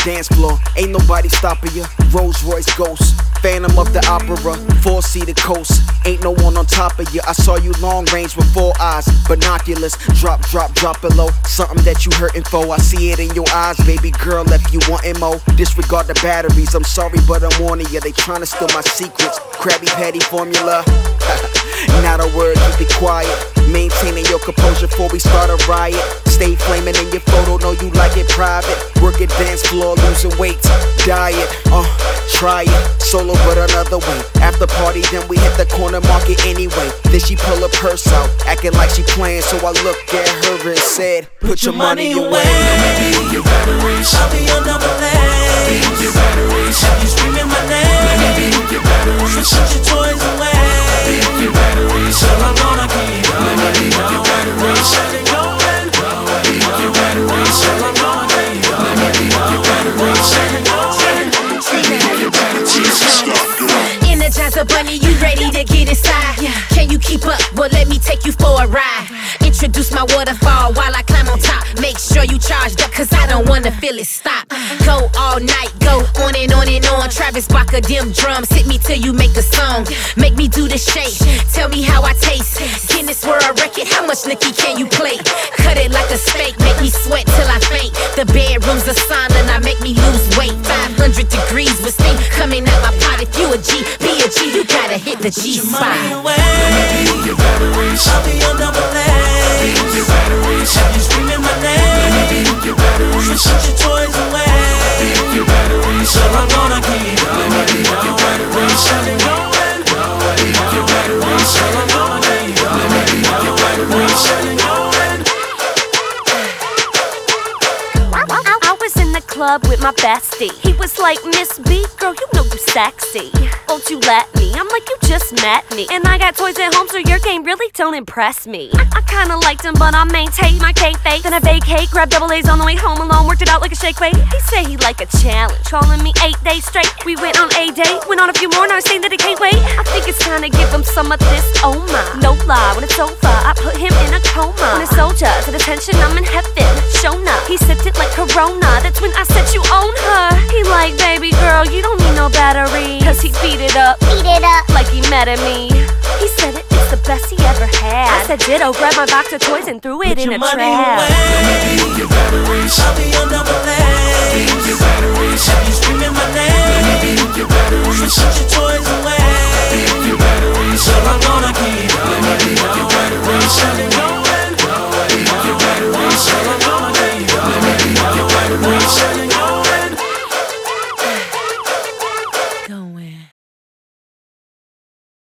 dance floor. Ain't nobody stopping you. Rolls Royce Ghost, Phantom of the Opera, four-seater coast. Ain't no one on top of you. I saw you long range with 4 eyes, binoculars. Drop it low. Something that you hurting for. I see it in your eyes, baby girl. If you wantin' more, disregard the batteries. I'm sorry, but I'm warning you. They tryna steal my secrets. Krabby Patty formula. Not a word, keep it quiet. Maintaining your composure before we start a riot. Stay flaming in your photo, know you like it private. Work at dance floor, losing weight. Diet, try it. Solo but another way. After party, then we hit the corner market anyway. Then she pull her purse out, acting like she playing. So I looked at her and said, put your money away. Move your batteries. I'll be your number lane. Move your batteries. Have you screaming my name? Move your batteries. So shut your toys away. Move your batteries. All I'm gonna keep going. Move your batteries. Set it going. Move your batteries. All I'm gonna keep going. Move your batteries. Set it going. Move your batteries. Energizer Bunny, you ready to get inside? Can you keep up? Well, let me take you for a ride. Introduce my waterfall while I climb on top. Make sure you charged up, cause I don't wanna feel it stop. Go all night, go on and on and on. Travis Barker, them drums, hit me till you make a song. Make me do the shake, tell me how I taste. Guinness World Record, how much liquor can you play? Cut it like a steak, make me sweat till I faint. The bedroom's a sauna, now make me lose weight. 500 degrees with steam coming out my pot. If you a G, be a G, you gotta hit the G spot. Move your batteries. I'll be your number lane. Move your batteries. Have you screaming my name? Move your batteries. So shut your toys away. Move your batteries. All I'm gonna keep going. Move your batteries. Set it going. Move your batteries. All I'm gonna keep going. Move your batteries. Set it going. I was in the club with my bestie. He was like, Miss B, girl, you know you sexy. Won't you let me? I'm like, you just met me. And I got toys at home, so your game really don't impress me. I kinda liked him, but I maintained my kayfabe. Then I vacate, grabbed double A's on the way home alone, worked it out like a shake weight. He said he like a challenge, calling me 8 days straight. We went on a date, went on a few more, now he's saying that he can't wait. I think it's time to give him some of this, oh my. No lie, when it's over, I put him in a coma. When it's soldiers at attention, I'm in heaven. Shona, he sipped it like Corona. That's when I said you own her. He like, baby girl, you don't need no battery. Cause he beat it up like he mad at me. He said it's the best he ever had. I said ditto, grabbed my box of toys and threw it in a trash.